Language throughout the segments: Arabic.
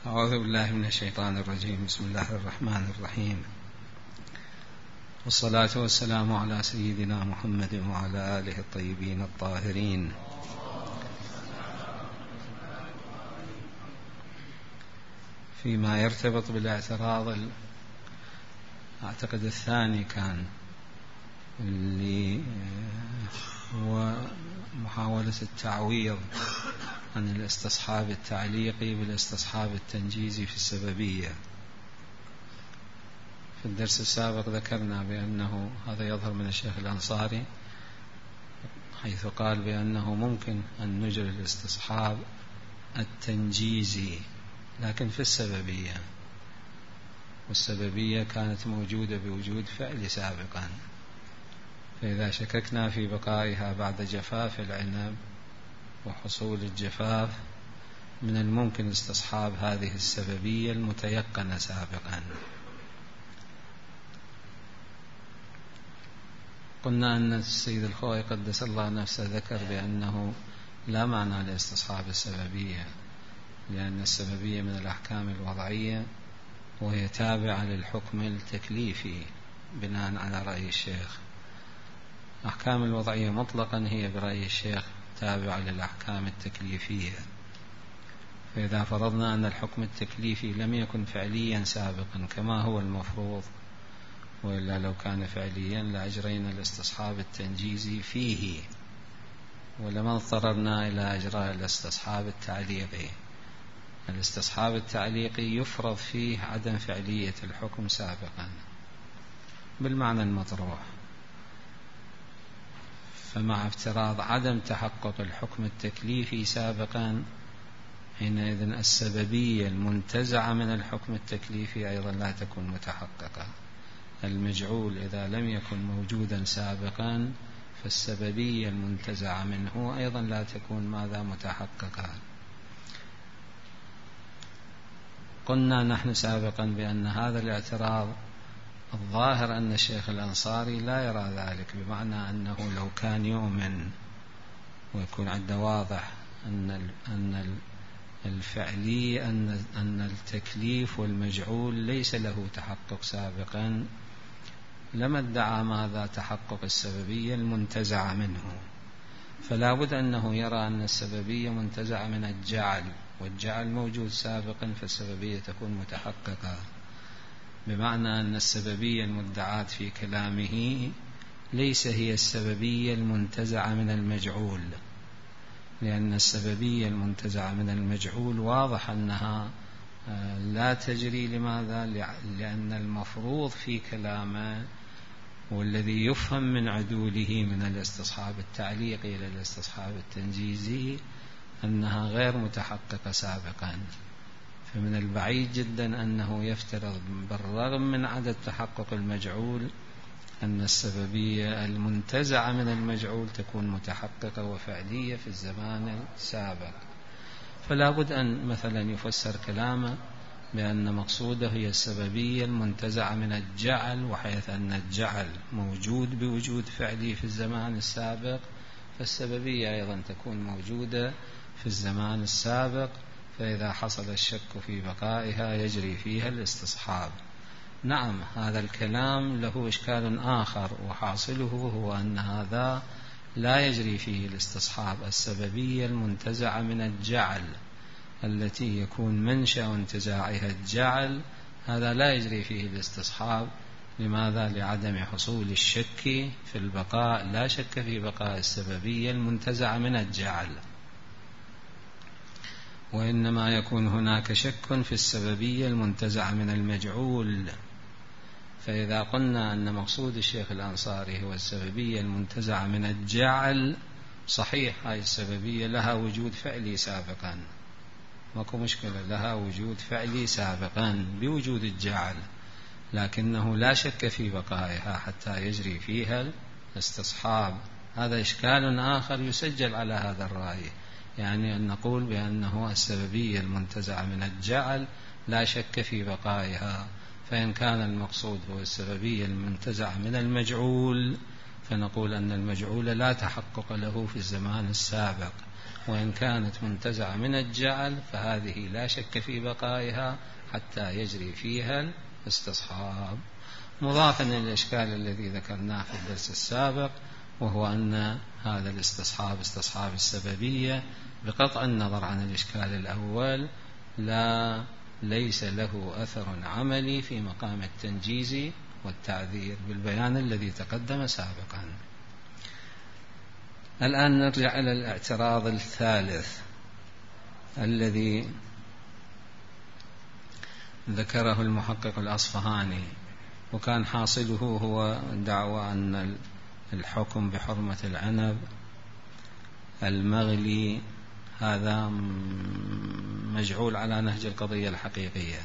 أعوذ بالله من الشيطان الرجيم. بسم الله الرحمن الرحيم، والصلاة والسلام على سيدنا محمد وعلى آله الطيبين الطاهرين. فيما يرتبط بالاعتراض أعتقد الثاني كان اللي هو محاولة التعويض عن الاستصحاب التعليقي بالاستصحاب التنجيزي في السببية. في الدرس السابق ذكرنا بأنه هذا يظهر من الشيخ الأنصاري، حيث قال بأنه ممكن أن نجري الاستصحاب التنجيزي لكن في السببية، والسببية كانت موجودة بوجود فعل سابقا، فإذا شككنا في بقائها بعد جفاف العنب وحصول الجفاف من الممكن استصحاب هذه السببية المتيقنة سابقا. قلنا أن السيد الخوئي قدس الله نفسه ذكر بأنه لا معنى لاستصحاب السببية، لأن السببية من الأحكام الوضعية وهي تابعة للحكم التكليفي بناء على رأي الشيخ. الأحكام الوضعية مطلقا هي برأي الشيخ تابعة للأحكام التكليفية، فإذا فرضنا أن الحكم التكليفي لم يكن فعليا سابقا كما هو المفروض، وإلا لو كان فعليا لأجرينا الاستصحاب التنجيزي فيه ولما اضطررنا إلى إجراء الاستصحاب التعليقي. الاستصحاب التعليقي يفرض فيه عدم فعلية الحكم سابقا بالمعنى المطروح، فمع افتراض عدم تحقق الحكم التكليفي سابقا حينئذ السببية المنتزعة من الحكم التكليفي أيضا لا تكون متحققة. المجعول إذا لم يكن موجودا سابقا فالسببية المنتزعة منه أيضا لا تكون ماذا متحققة. قلنا نحن سابقا بأن هذا الاعتراض الظاهر أن الشيخ الأنصاري لا يرى ذلك، بمعنى أنه لو كان يؤمن ويكون عنده واضح أن الفعلي أن التكليف والمجعول ليس له تحقق سابقا لما ادعى ماذا تحقق السببية المنتزعة منه، فلا بد أنه يرى أن السببية منتزعة من الجعل، والجعل موجود سابقا فالسببية تكون متحققة، بمعنى أن السببية المدعاة في كلامه ليس هي السببية المنتزعة من المجعول، لأن السببية المنتزعة من المجعول واضح أنها لا تجري. لماذا؟ لأن المفروض في كلامه والذي يفهم من عدوله من الاستصحاب التعليقي إلى الاستصحاب التنجيزي أنها غير متحققة سابقا، فمن البعيد جدا أنه يفترض بالرغم من عدم تحقق المجعول أن السببية المنتزعة من المجعول تكون متحققة وفعلية في الزمان السابق. فلا بد أن مثلا يفسر كلامه بأن مقصوده هي السببية المنتزعة من الجعل، وحيث أن الجعل موجود بوجود فعلي في الزمان السابق فالسببية أيضا تكون موجودة في الزمان السابق، فإذا حصل الشك في بقائها يجري فيها الاستصحاب. نعم، هذا الكلام له إشكال آخر، وحاصله هو أن هذا لا يجري فيه الاستصحاب. السببية المنتزعة من الجعل التي يكون منشأ انتزاعها الجعل هذا لا يجري فيه الاستصحاب. لماذا؟ لعدم حصول الشك في البقاء، لا شك في بقاء السببية المنتزعة من الجعل، وإنما يكون هناك شك في السببية المنتزعة من المجعول. فإذا قلنا أن مقصود الشيخ الأنصاري هو السببية المنتزعة من الجعل، صحيح هذه السببية لها وجود فعلي سابقا، ماكو مشكلة، لها وجود فعلي سابقا بوجود الجعل، لكنه لا شك في بقائها حتى يجري فيها الاستصحاب. هذا إشكال آخر يسجل على هذا الرأي، يعني أن نقول بأنه السببية المنتزعة من الجعل لا شك في بقائها، فإن كان المقصود هو السببية المنتزعة من المجعول فنقول أن المجعول لا تحقق له في الزمان السابق، وإن كانت منتزعة من الجعل فهذه لا شك في بقائها حتى يجري فيها الاستصحاب. مضافا إلى الإشكال الذي ذكرناه في الدرس السابق، وهو أن هذا الاستصحاب استصحاب السببية بقطع النظر عن الإشكال الأول ليس له أثر عملي في مقام التنجيز والتعذير بالبيان الذي تقدم سابقا. الآن نرجع إلى الاعتراض الثالث الذي ذكره المحقق الأصفهاني، وكان حاصله هو دعوى أن الحكم بحرمة العنب المغلي هذا مجعول على نهج القضية الحقيقية.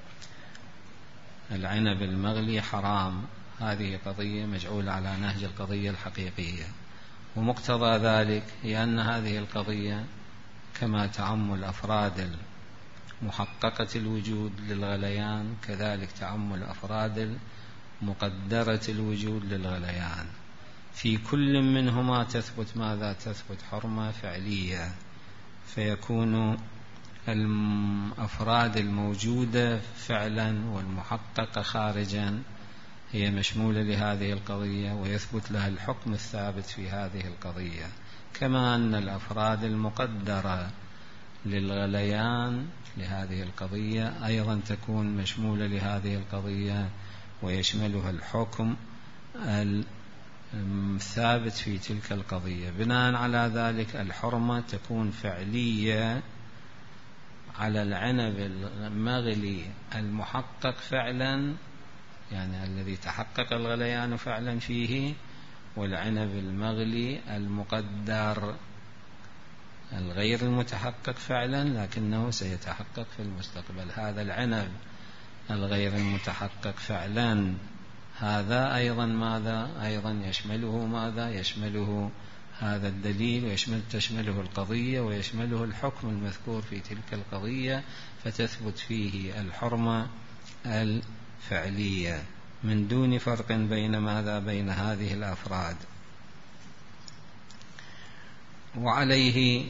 العنب المغلي حرام، هذه قضية مجعولة على نهج القضية الحقيقية، ومقتضى ذلك هي أن هذه القضية كما تعم الأفراد محققة الوجود للغليان كذلك تعم الأفراد مقدرة الوجود للغليان. في كل منهما تثبت ماذا؟ تثبت حرمة فعلية، فيكون الأفراد الموجودة فعلا والمحققة خارجا هي مشمولة لهذه القضية، ويثبت لها الحكم الثابت في هذه القضية، كما أن الأفراد المقدرة للغليان لهذه القضية أيضا تكون مشمولة لهذه القضية ويشملها الحكم الثابت في تلك القضية. بناء على ذلك الحرمة تكون فعلية على العنب المغلي المحقق فعلا، يعني الذي تحقق الغليان فعلا فيه، والعنب المغلي المقدر الغير المتحقق فعلا لكنه سيتحقق في المستقبل. هذا العنب الغير المتحقق فعلا هذا أيضا ماذا؟ أيضا يشمله ماذا؟ يشمله هذا الدليل، تشمله القضية ويشمله الحكم المذكور في تلك القضية، فتثبت فيه الحرمة الفعلية من دون فرق بين ماذا؟ بين هذه الأفراد. وعليه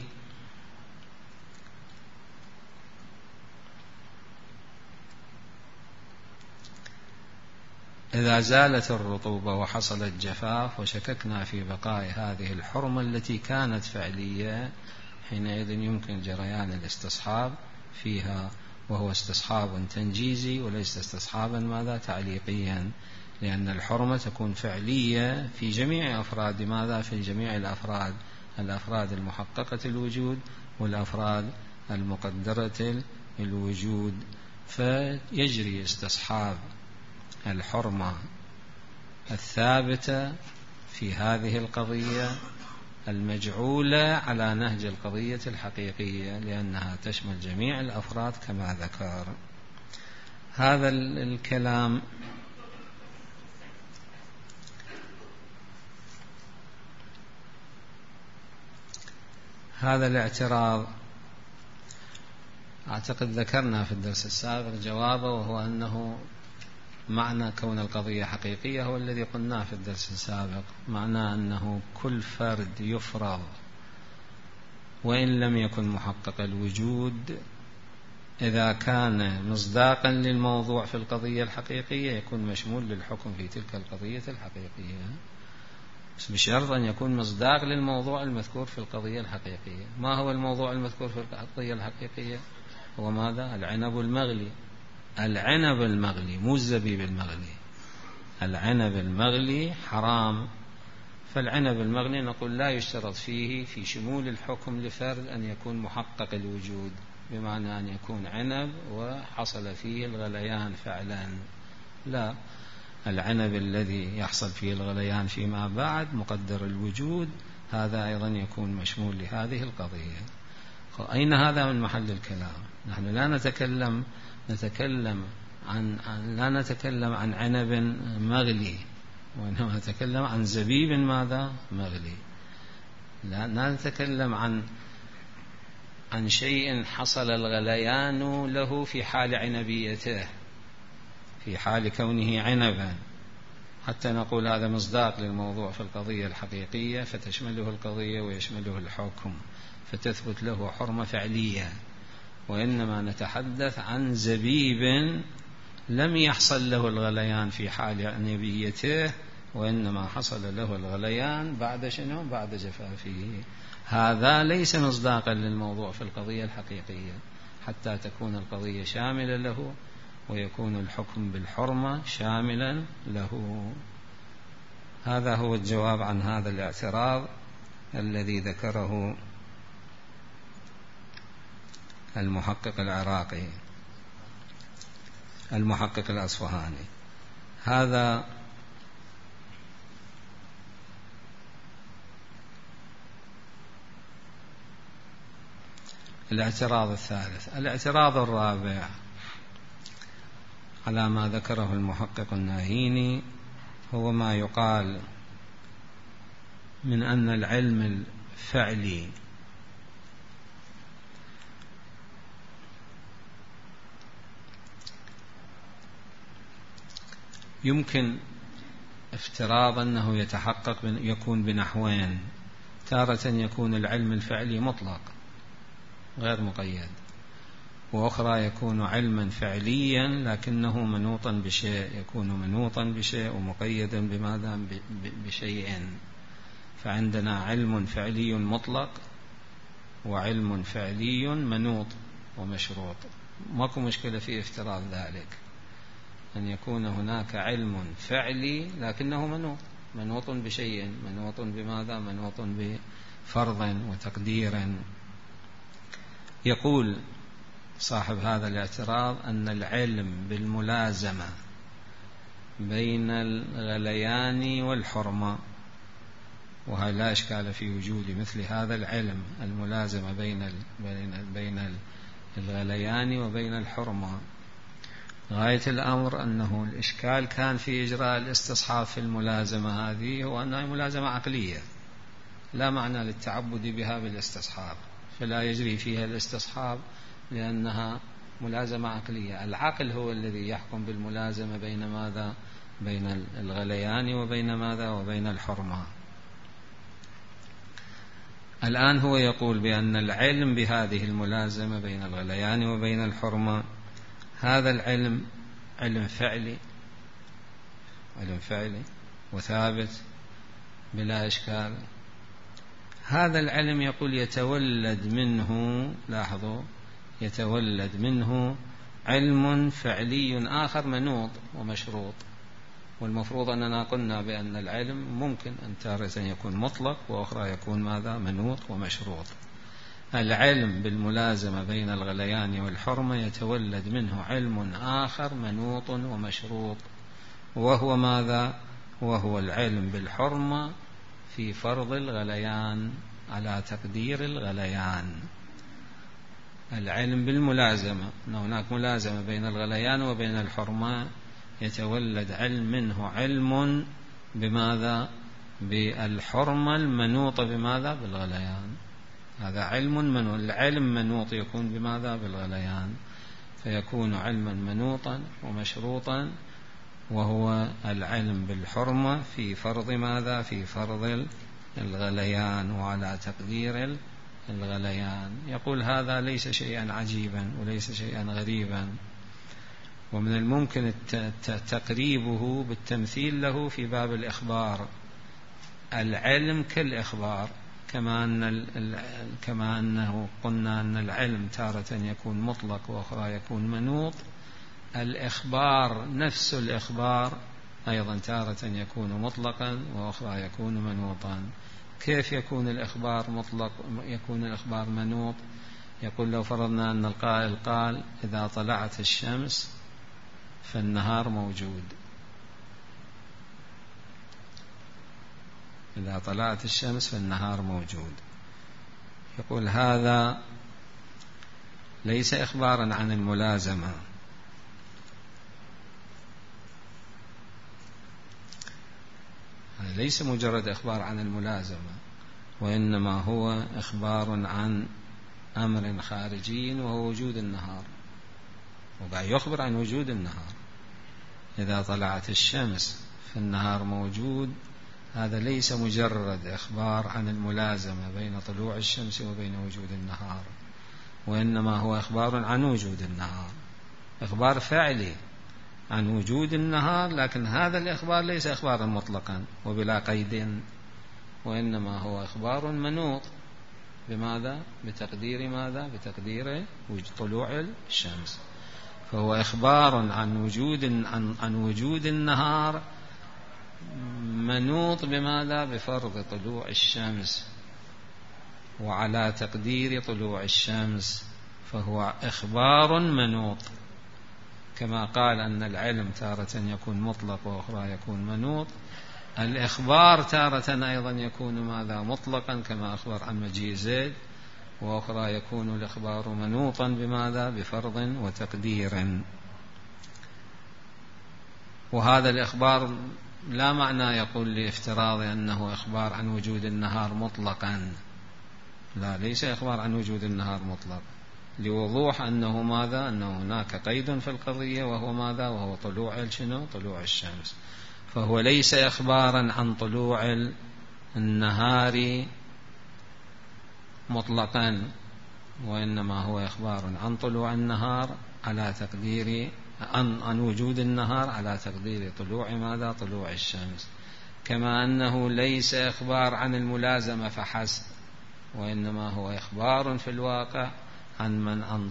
إذا زالت الرطوبة وحصل الجفاف وشككنا في بقاء هذه الحرمة التي كانت فعلية، حينئذ يمكن جريان الاستصحاب فيها، وهو استصحاب تنجيزي وليس استصحابا ماذا؟ تعليقيا، لأن الحرمة تكون فعلية في جميع أفراد ماذا؟ في جميع الأفراد المحققة الوجود والأفراد المقدرة الوجود، فيجري استصحاب الحرمة الثابتة في هذه القضية المجعولة على نهج القضية الحقيقية، لأنها تشمل جميع الأفراد كما ذكر. هذا الكلام هذا الاعتراض أعتقد ذكرنا في الدرس السابق جوابه، وهو أنه معنى كون القضية حقيقية هو الذي قلناه في الدرس السابق، معنى أنه كل فرد يفرض وإن لم يكن محقق الوجود إذا كان مصداقا للموضوع في القضية الحقيقية يكون مشمول للحكم في تلك القضية الحقيقية، بس بشرط أن يكون مصداق للموضوع المذكور في القضية الحقيقية. ما هو الموضوع المذكور في القضية الحقيقية؟ هو ماذا؟ العنب المغلي. العنب المغلي مو الزبيب المغلي، العنب المغلي حرام. فالعنب المغلي نقول لا يشترط فيه في شمول الحكم لفرد أن يكون محقق الوجود، بمعنى أن يكون عنب وحصل فيه الغليان فعلا، لا، العنب الذي يحصل فيه الغليان فيما بعد مقدر الوجود هذا أيضا يكون مشمول لهذه القضية. أين هذا من محل الكلام؟ نحن لا نتكلم عن عنب مغلي، وإنما نتكلم عن زبيب ماذا؟ مغلي. لا نتكلم عن شيء حصل الغليان له في حال عنبيته، في حال كونه عنبا، حتى نقول هذا مصداق للموضوع في القضية الحقيقية، فتشمله القضية ويشمله الحكم، فتثبت له حرمة فعلية. وإنما نتحدث عن زبيب لم يحصل له الغليان في حال نبيته، وإنما حصل له الغليان بعد شنو؟ بعد جفافه. هذا ليس مصداقا للموضوع في القضية الحقيقية، حتى تكون القضية شاملة له ويكون الحكم بالحرمة شاملا له. هذا هو الجواب عن هذا الاعتراض الذي ذكره المحقق العراقي المحقق الأصفهاني. هذا الاعتراض الثالث. الاعتراض الرابع على ما ذكره المحقق الناهيني هو ما يقال من أن العلم الفعلي يمكن افتراض أنه يتحقق يكون بنحوين: تارة يكون العلم الفعلي مطلق غير مقيد، وأخرى يكون علما فعليا لكنه منوطا بشيء، يكون منوطا بشيء ومقيدا بماذا؟ بشيء. فعندنا علم فعلي مطلق وعلم فعلي منوط ومشروط. ماكو مشكلة في افتراض ذلك، أن يكون هناك علم فعلي لكنه منوط بشيء، منوط بماذا؟ منوط بفرض وتقدير. يقول صاحب هذا الاعتراض أن العلم بالملازمة بين الغليان والحرمة، وهذا لا إشكال في وجود مثل هذا العلم الملازمة بين الغليان وبين الحرمة. غاية الأمر أنه الإشكال كان في إجراء الاستصحاب في الملازمة هذه، هو أنها ملازمة عقلية لا معنى للتعبد بها بالاستصحاب، فلا يجري فيها الاستصحاب لأنها ملازمة عقلية. العقل هو الذي يحكم بالملازمة بين ماذا؟ بين الغليان وبين ماذا؟ وبين الحرمة. الآن هو يقول بأن العلم بهذه الملازمة بين الغليان وبين الحرمة، هذا العلم علم فعلي وثابت بلا إشكال. هذا العلم يقول يتولد منه، لاحظوا، يتولد منه علم فعلي آخر منوط ومشروط. والمفروض أننا قلنا بأن العلم ممكن أن تارة يكون مطلق وأخرى يكون ماذا؟ منوط ومشروط. العلم بالملازمة بين الغليان والحرمة يتولد منه علم آخر منوط ومشروط، وهو ماذا؟ وهو العلم بالحرمة في فرض الغليان على تقدير الغليان. العلم بالملازمة، أن هناك ملازمة بين الغليان وبين الحرمة، يتولد منه علم بماذا؟ بالحرمة المنوطة بماذا؟ بالغليان. هذا علم منوط. العلم منوط يكون بماذا؟ بالغليان، فيكون علما منوطا ومشروطا، وهو العلم بالحرمة في فرض ماذا؟ في فرض الغليان وعلى تقدير الغليان. يقول هذا ليس شيئا عجيبا وليس شيئا غريبا، ومن الممكن تقريبه بالتمثيل له في باب الإخبار. العلم كالإخبار، كما أنه قلنا أن العلم تارة يكون مطلق وأخرى يكون منوط، الإخبار نفس الإخبار أيضا تارة يكون مطلقا وأخرى يكون منوطا. كيف يكون الإخبار مطلق يكون الإخبار منوط؟ يقول لو فرضنا أن القائل قال إذا طلعت الشمس فالنهار موجود، إذا طلعت الشمس فالنهار موجود، يقول هذا ليس إخبارا عن الملازمة، ليس مجرد إخبار عن الملازمة، وإنما هو إخبار عن أمر خارجي وهو وجود النهار، وقاعد يخبر عن وجود النهار. إذا طلعت الشمس فالنهار موجود، هذا ليس مجرد إخبار عن الملازمة بين طلوع الشمس وبين وجود النهار، وإنما هو إخبار عن وجود النهار، إخبار فعلي عن وجود النهار، لكن هذا الإخبار ليس إخبارا مطلقا وبلا قيد، وإنما هو إخبار منوط بماذا؟ بتقدير ماذا؟ بتقدير طلوع الشمس. فهو إخبار عن وجود النهار منوط بماذا؟ بفرض طلوع الشمس وعلى تقدير طلوع الشمس، فهو إخبار منوط. كما قال أن العلم تارة يكون مطلق وأخرى يكون منوط، الإخبار تارة أيضا يكون ماذا؟ مطلقا، كما أخبر عن مجيء زيد، وأخرى يكون الإخبار منوطا بماذا؟ بفرض وتقدير. وهذا الإخبار لا معنى يقول لافتراض أنه إخبار عن وجود النهار مطلقا، لا، ليس إخبار عن وجود النهار مطلق، لوضوح أنه ماذا؟ أنه هناك قيد في القضية، وهو ماذا؟ وهو طلوع طلوع الشمس. فهو ليس إخبارا عن طلوع النهار مطلقا، وإنما هو إخبار عن طلوع النهار على تقدير عن وجود النهار على تقدير طلوع ماذا؟ طلوع الشمس. كما أنه ليس إخبار عن الملازمة فحسب، وإنما هو إخبار في الواقع عن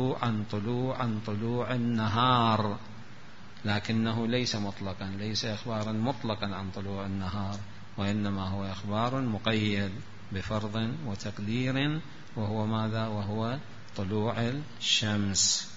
طلوع النهار، لكنه ليس مطلقا، ليس إخبارا مطلقا عن طلوع النهار، وإنما هو إخبار مقيد بفرض وتقدير، وهو ماذا؟ وهو طلوع الشمس.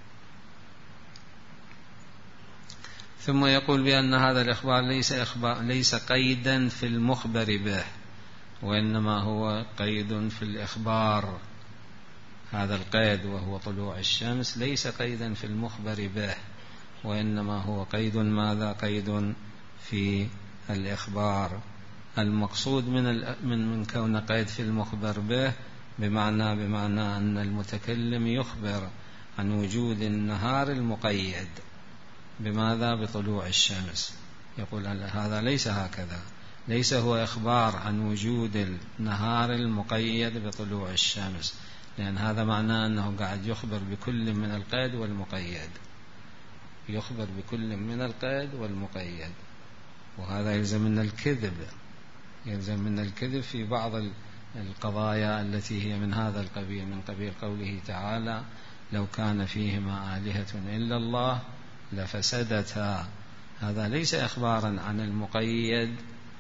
ثم يقول بأن هذا الإخبار ليس قيدا في المخبر به، وإنما هو قيد في الإخبار. هذا القيد وهو طلوع الشمس ليس قيدا في المخبر به، وإنما هو قيد ماذا؟ قيد في الإخبار. المقصود من كون قيد في المخبر به بمعنى أن المتكلم يخبر عن وجود النهار المقيد بماذا؟ بطلوع الشمس. يقول هذا ليس هكذا، ليس هو إخبار عن وجود النهار المقيد بطلوع الشمس، لأن هذا معناه أنه قاعد يخبر بكل من القيد والمقيد، يخبر بكل من القيد والمقيد، وهذا يلزم من الكذب، يلزم من الكذب في بعض القضايا التي هي من هذا القبيل، من قبيل قوله تعالى: لو كان فيهما آلهة إلا الله لفسدتا. هذا ليس إخبارا عن المقيد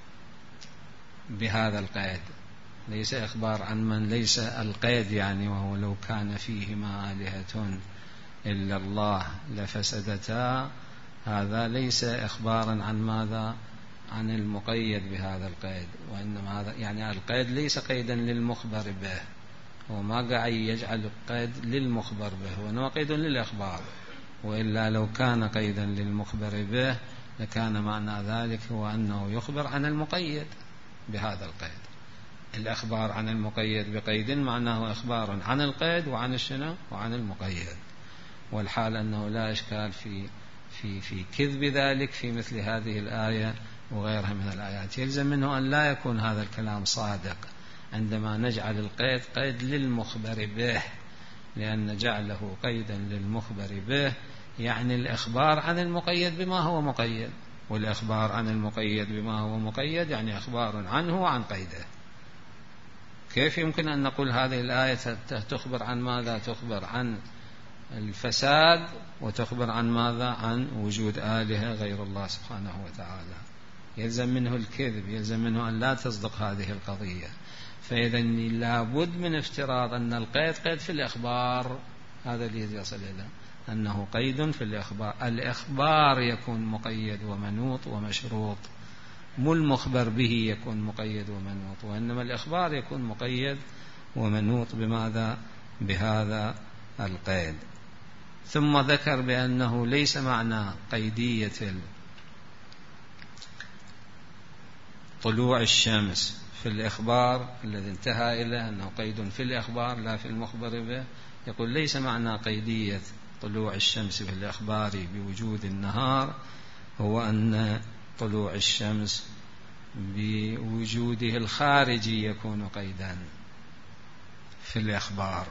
بهذا القيد، ليس إخبار عن من ليس القيد يعني، وهو لو كان فيهما آلهة إلا الله لفسدتا. هذا ليس إخبارا عن ماذا؟ عن المقيد بهذا القيد، وإنما هذا يعني القيد ليس قيدا للمخبر به، هو ما قاعد يجعل القيد للمخبر به، وإنما قيد للإخبار، وإلا لو كان قيدا للمخبر به لكان معنى ذلك هو أنه يخبر عن المقيد بهذا القيد. الإخبار عن المقيد بقيد معناه إخبار عن القيد وعن الشنو؟ وعن المقيد. والحال أنه لا إشكال في كذب ذلك في مثل هذه الآية وغيرها من الآيات. يلزم منه أن لا يكون هذا الكلام صادق عندما نجعل القيد قيد للمخبر به، لأن جعله قيدا للمخبر به يعني الإخبار عن المقيد بما هو مقيد، والإخبار عن المقيد بما هو مقيد يعني إخبار عنه وعن قيده. كيف يمكن أن نقول هذه الآية تخبر عن ماذا؟ تخبر عن الفساد وتخبر عن ماذا؟ عن وجود آلهة غير الله سبحانه وتعالى. يلزم منه الكذب، يلزم منه أن لا تصدق هذه القضية. فإذا لابد من افتراض أن القيد قيد في الإخبار، هذا اللي يصل إلى أنه قيد في الإخبار. الإخبار يكون مقيد ومنوط ومشروط، مو المخبر به يكون مقيد ومنوط، وإنما الإخبار يكون مقيد ومنوط بماذا؟ بهذا القيد. ثم ذكر بأنه ليس معنى قيدية طلوع الشمس في الإخبار الذي انتهى إلى أنه قيد في الإخبار لا في المخبر به. يقول ليس معنى قيدية طلوع الشمس في الإخبار بوجود النهار هو أن طلوع الشمس بوجوده الخارجي يكون قيدا في الإخبار.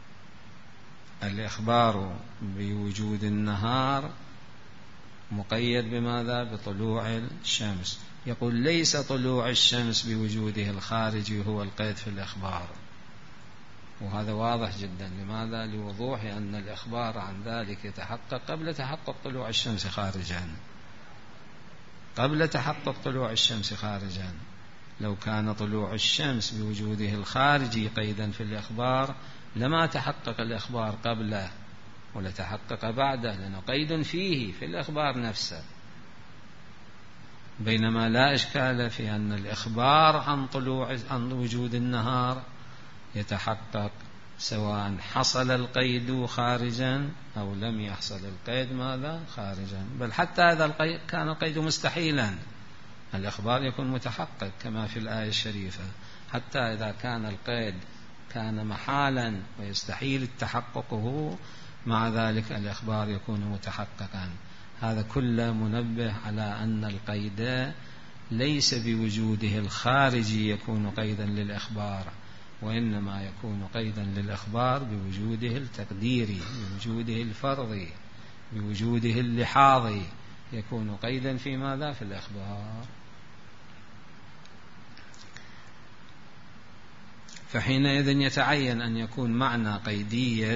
الإخبار بوجود النهار مقيد بماذا؟ بطلوع الشمس. يقول ليس طلوع الشمس بوجوده الخارجي هو القيد في الإخبار، وهذا واضح جدا. لماذا؟ لوضوح أن الإخبار عن ذلك يتحقق قبل تحقق طلوع الشمس خارجا، قبل تحقق طلوع الشمس خارجا. لو كان طلوع الشمس بوجوده الخارجي قيدا في الإخبار لما تحقق الإخبار قبله ولا تحقق بعده، لأنه قيد فيه في الإخبار نفسه. بينما لا إشكال في أن الإخبار عن وجود النهار يتحقق سواء حصل القيد خارجا أو لم يحصل القيد ماذا؟ خارجا. بل حتى إذا كان القيد مستحيلا الإخبار يكون متحقق كما في الآية الشريفة. حتى إذا كان القيد كان محالا ويستحيل تحققه، مع ذلك الإخبار يكون متحققا. هذا كله منبه على أن القيد ليس بوجوده الخارجي يكون قيدا للإخبار، وإنما يكون قيدا للإخبار بوجوده التقديري، بوجوده الفرضي، بوجوده اللحاظي، يكون قيدا في ماذا؟ في الإخبار. فحينئذ يتعين أن يكون معنى قيدية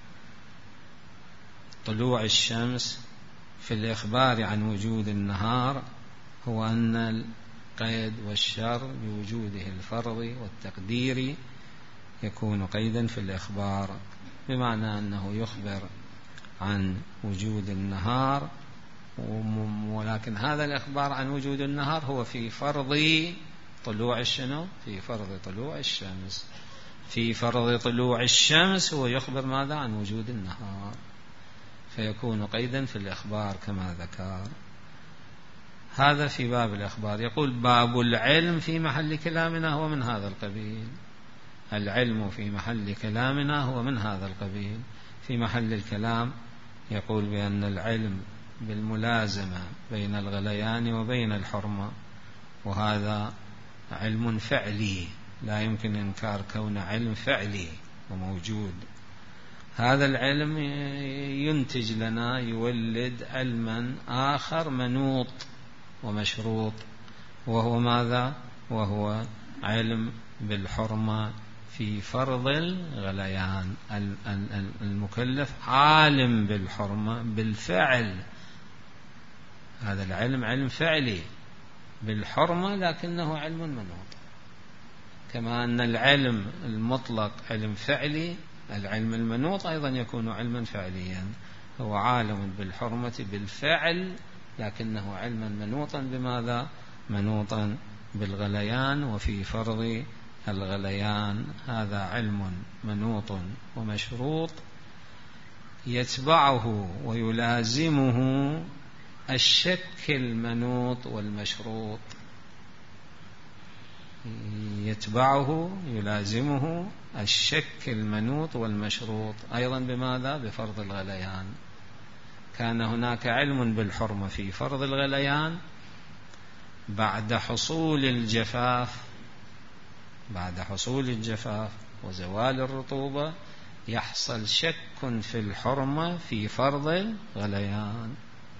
طلوع الشمس في الإخبار عن وجود النهار هو أن القيد والشر بوجوده الفرضي والتقديري يكون قيدا في الإخبار، بمعنى أنه يخبر عن وجود النهار، ولكن هذا الإخبار عن وجود النهار هو في فرض طلوع الشنو؟ في فرض طلوع الشمس. في فرض طلوع الشمس هو يخبر ماذا؟ عن وجود النهار، فيكون قيدا في الإخبار كما ذكر. هذا في باب الإخبار. يقول باب العلم في محل كلامنا هو من هذا القبيل. العلم في محل كلامنا هو من هذا القبيل. في محل الكلام يقول بأن العلم بالملازمة بين الغليان وبين الحرمة، وهذا علم فعلي لا يمكن إنكار كون علم فعلي وموجود. هذا العلم ينتج لنا، يولد علما آخر منوط ومشروط، وهو ماذا؟ وهو علم بالحرمة في فرض الغليان. المكلف عالم بالحرمة بالفعل. هذا العلم علم فعلي بالحرمة لكنه علم منوط. كما أن العلم المطلق علم فعلي، العلم المنوط أيضا يكون علما فعليا. هو عالم بالحرمة بالفعل لكنه علما منوطا بماذا؟ منوطا بالغليان وفي فرض الغليان. هذا علم منوط ومشروط يتبعه ويلازمه الشك المنوط والمشروط. يتبعه يلازمه الشك المنوط والمشروط أيضا بماذا؟ بفرض الغليان. كان هناك علم بالحرمة في فرض الغليان، بعد حصول الجفاف، بعد حصول الجفاف وزوال الرطوبة يحصل شك في الحرمة في فرض الغليان.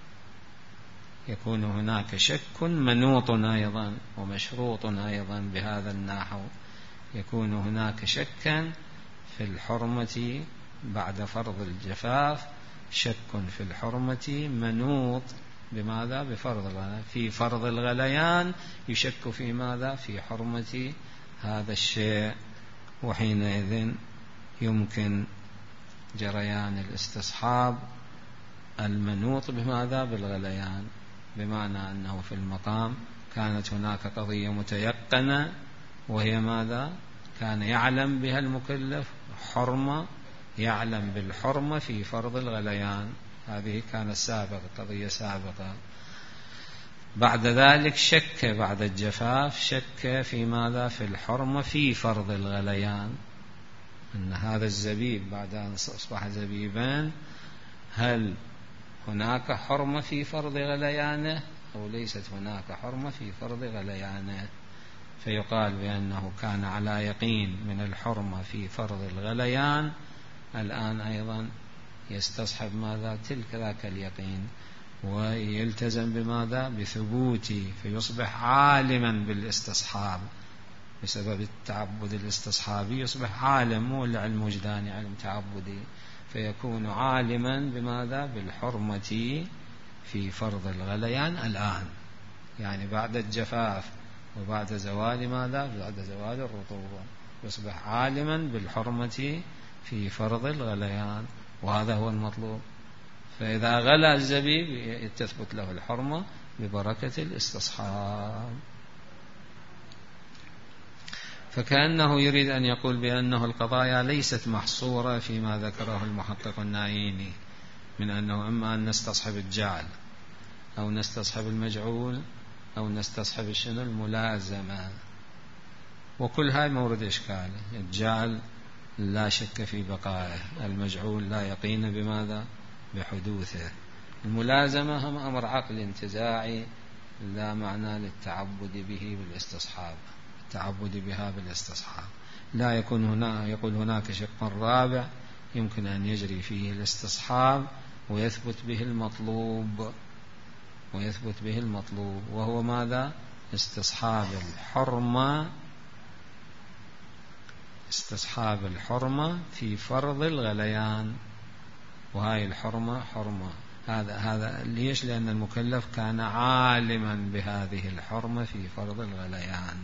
يكون هناك شك منوط أيضا ومشروط أيضا بهذا النحو. يكون هناك شكا في الحرمة بعد فرض الجفاف، شك في الحرمة منوط بماذا؟ بفرض الغليان. في فرض الغليان يشك في ماذا؟ في حرمة هذا الشيء، وحينئذ يمكن جريان الاستصحاب المنوط بماذا؟ بالغليان. بمعنى أنه في المقام كانت هناك قضية متيقنة وهي ماذا؟ كان يعلم بها المكلف حرمة، يعلم بالحرمة في فرض الغليان. هذه كانت سابقة، قضية سابقة. بعد ذلك شك بعد الجفاف، شك في ماذا؟ في الحرمة في فرض الغليان. أن هذا الزبيب بعد أن أصبح زبيبان هل هناك حرمة في فرض غليانه أو ليست هناك حرمة في فرض غليانه، فيقال بأنه كان على يقين من الحرمة في فرض الغليان، الآن أيضا يستصحب ماذا؟ تلك ذاك اليقين، ويلتزم بماذا؟ بثبوته، فيصبح عالما بالاستصحاب بسبب التعبد الاستصحابي، يصبح عالم، مو العلم وجداني، علم تعبدي، فيكون عالما بماذا؟ بالحرمة في فرض الغليان الآن، يعني بعد الجفاف وبعد زوال ماذا؟ بعد زوال الرطوبة، يصبح عالما بالحرمة في فرض الغليان، وهذا هو المطلوب. فإذا غلى الزبيب تثبت له الحرمة ببركة الاستصحاب. فكأنه يريد أن يقول بأنه القضايا ليست محصورة فيما ذكره المحقق الناييني من أنه إما أن نستصحب الجعل أو نستصحب المجعول أو نستصحب الملازمة، وكل هاي مورد إشكال. الجعل لا شك في بقائه، المجعول لا يقين بماذا؟ بحدوثه، الملازمة هم أمر عقل انتزاعي لا معنى للتعبد به بالاستصحاب، التعبد بها بالاستصحاب لا يكون هنا. يقول هناك شق رابع يمكن أن يجري فيه الاستصحاب ويثبت به المطلوب، وهو ماذا؟ استصحاب الحرمة في فرض الغليان، وهاي الحرمة حرمة هذا ليش؟ لأن المكلف كان عالما بهذه الحرمة في فرض الغليان،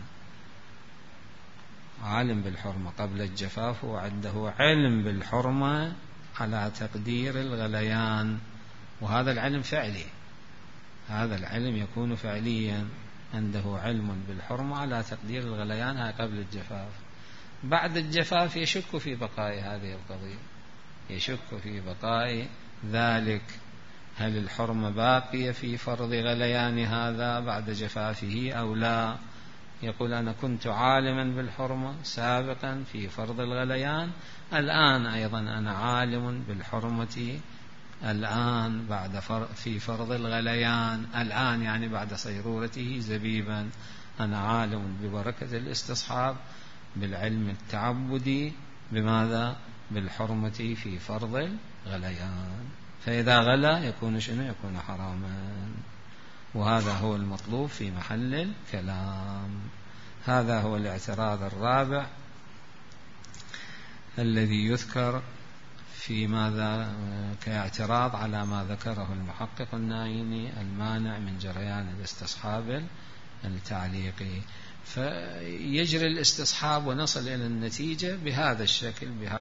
عالم بالحرمة قبل الجفاف، وعنده علم بالحرمة على تقدير الغليان، وهذا العلم فعلي، هذا العلم يكون فعليا، عنده علم بالحرمة على تقدير الغليان هاي قبل الجفاف. بعد الجفاف يشك في بقاء هذه القضية، يشك في بقاء ذلك، هل الحرمة باقية في فرض غليان هذا بعد جفافه أو لا؟ يقول أنا كنت عالما بالحرمة سابقا في فرض الغليان، الآن أيضا أنا عالم بالحرمة الآن في فرض الغليان، الآن يعني بعد صيرورته زبيبا، أنا عالم ببركة الاستصحاب بالعلم التعبدي بماذا؟ بالحرمة في فرض الغليان، فإذا غلى يكون شنو؟ يكون حراما، وهذا هو المطلوب في محل الكلام. هذا هو الاعتراض الرابع الذي يذكر في ماذا؟ كاعتراض على ما ذكره المحقق الناييني المانع من جريان الاستصحاب التعليقي. فيجري الاستصحاب ونصل إلى النتيجة بهذا الشكل،